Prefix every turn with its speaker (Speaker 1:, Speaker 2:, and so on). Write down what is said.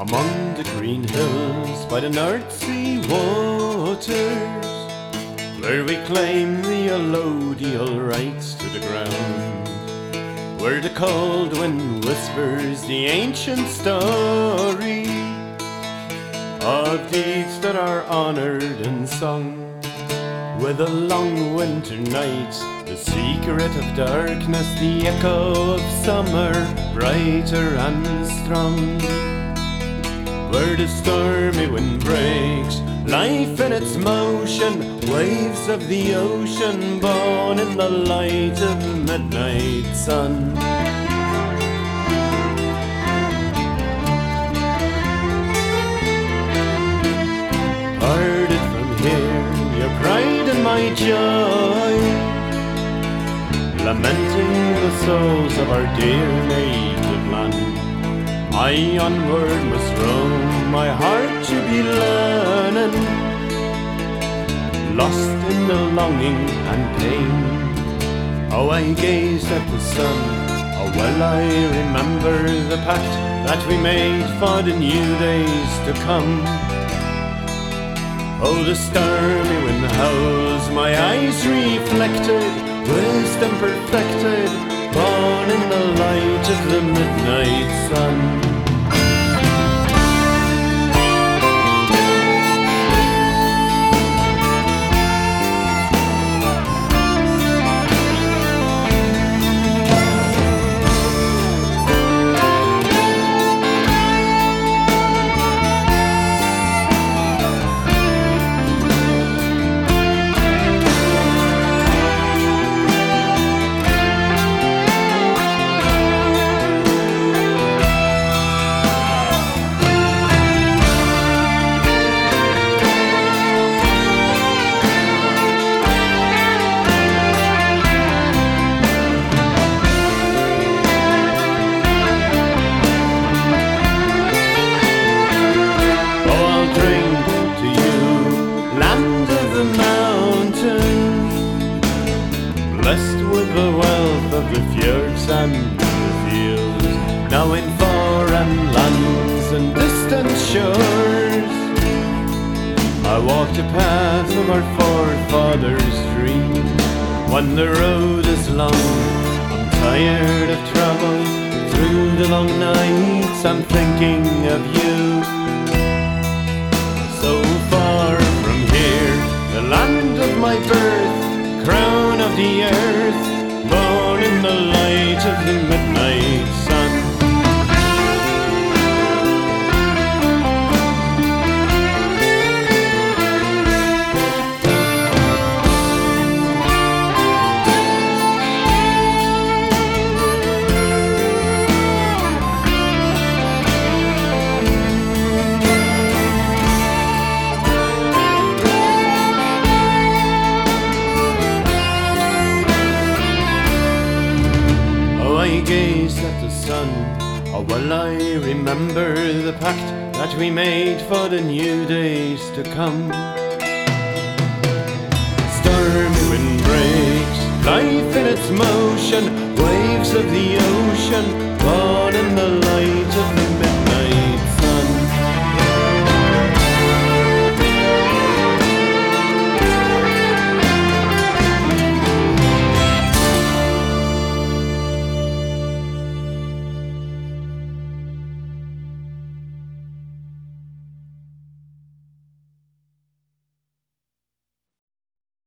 Speaker 1: among the green hills by the North Sea waters, where we claim the allodial rights to the ground, where the cold wind whispers the ancient story of deeds that are honoured and sung. With the long winter nights, the secret of darkness, the echo of summer, brighter and strong. Where the stormy wind breaks, life in its motion, waves of the ocean born in the light of the midnight sun. Parted from here, your pride and my joy, lamenting the souls of our dear native land. I onward must roam, my heart to be learning, lost in the longing and pain. Oh, I gazed at the sun, oh well I remember the pact that we made for the new days to come. Oh, the stormy wind howls, my eyes reflected, wisdom perfected, born in the light of the midnight sun. Blessed with the wealth of the fjords and the fields, now in foreign lands and distant shores, I walk the path of our forefathers' dreams. When the road is long, I'm tired of travel. Through the long nights I'm thinking of you. So far from here, the land of my birth, crown of the earth, born in the light of the midnight sun. I gazed at the sun, oh well I remember the pact that we made for the new days to come. Stormy wind breaks, life in its motion, waves of the ocean,